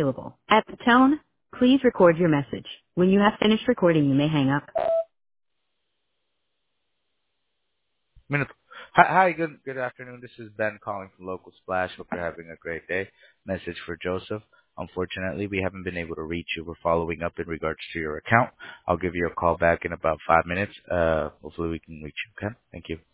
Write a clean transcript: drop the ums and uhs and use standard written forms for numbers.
available. At the tone, please record your message. When you have finished recording, you may hang up. Minute. Hi, good afternoon. This is Ben calling from Local Splash. Hope you're having a great day. Message for Joseph. Unfortunately, we haven't been able to reach you. We're following up in regards to your account. I'll give you a call back in about 5 minutes. Hopefully we can reach you. Okay? Thank you.